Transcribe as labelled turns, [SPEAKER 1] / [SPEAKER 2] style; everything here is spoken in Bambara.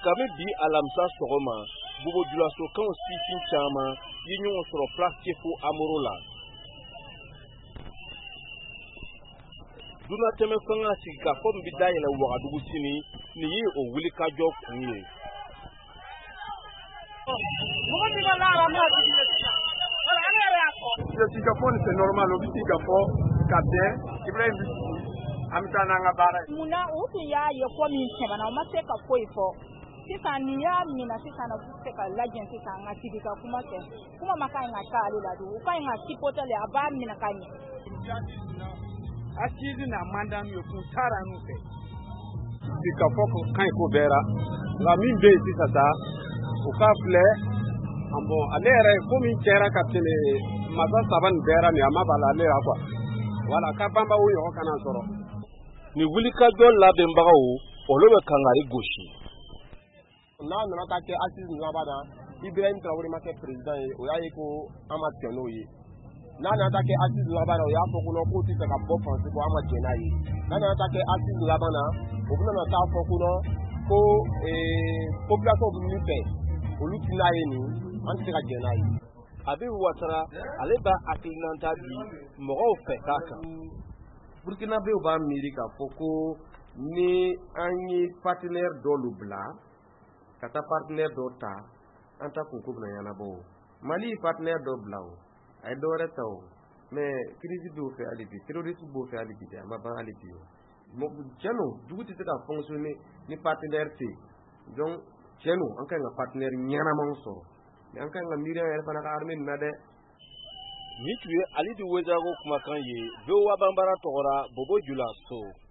[SPEAKER 1] Kami bi alamsa sogoma Bobo Dioulasso kan sifin chama yi ɲɔgɔn sɔrɔ place fo amoro la. Duna tɛmɛ fanga sigi ka fɔ bi dayɛlɛ Wagadugu sini ni ye o wuli ka jɔ kun ye.
[SPEAKER 2] C'est normal o biti ka fɔ ka bɛn Ibrahim amta nanga bara.
[SPEAKER 3] Muna o tun y'a ye ko min tɛmɛna o ma se ka foyi fɔ. Sisan ni y'a mina sisan na se ka lajɛ sisan an ka sigi ka kuma kɛ. Kuma ma kan ka taa ale la du. U kan ka sipotele a b'a mina ka ɲɛ.
[SPEAKER 2] Asidi na mandan yo kun tara nu fɛ. Di ka fɔ ko kan ko bɛra. La min bɛ sisan ta o ka filɛ ambo ale yɛrɛ ko min kɛra ka tɛmɛ masa saba nin bɛra ni a ma bala ale la quoi. Wala ka bamba o yɔrɔ kana sɔrɔ.
[SPEAKER 1] Ni wuli ka jɔ labɛnbagaw olu bɛ kangari gosi.
[SPEAKER 4] N'a nana taa kɛ assise laban na Ibrahim Traoré ma kɛ président ye o y'a ye ko an ma tiɲɛ n'o ye. N'a nana taa kɛ assise laban na o y'a fɔ ko non k'o tɛ fɛ ka bɔ France ko an ma tiɲɛ n'a ye. N'a nana taa kɛ assise laban na o bɛna na taa fɔ ko non ko population bɛ min fɛ olu ti n'a ye nin an tɛ se ka tiɲɛ n'a ye.
[SPEAKER 1] Abibu Ouattara ale b'a hakilinanta di mɔgɔw fɛ k'a kan.
[SPEAKER 5] Burkinabéw b'a miiri k'a fɔ ko ni an ye partenaire dɔw bila ka taa partenaire dɔ ta an ta kunko bɛna ɲɛnabɔ o. Mali ye partenaire dɔ bila o a ye dɔwɛrɛ ta o mais crise b'o fɛ hali bi terrorisme b'o fɛ hali bi dɛ a ma ban hali bi o. Tiɲɛ don dugu tɛ se ka fonctionner ni partenaire tɛ yen donc tiɲɛ don an ka kan ka partenaire ɲɛnamaw sɔrɔ mais an ka kan ka miiri an yɛrɛ fana ka armée nin na dɛ.
[SPEAKER 1] Ni tun ye Alidu Wejago kumakan ye VOA Bambara tɔgɔra Bobo Dioulasso.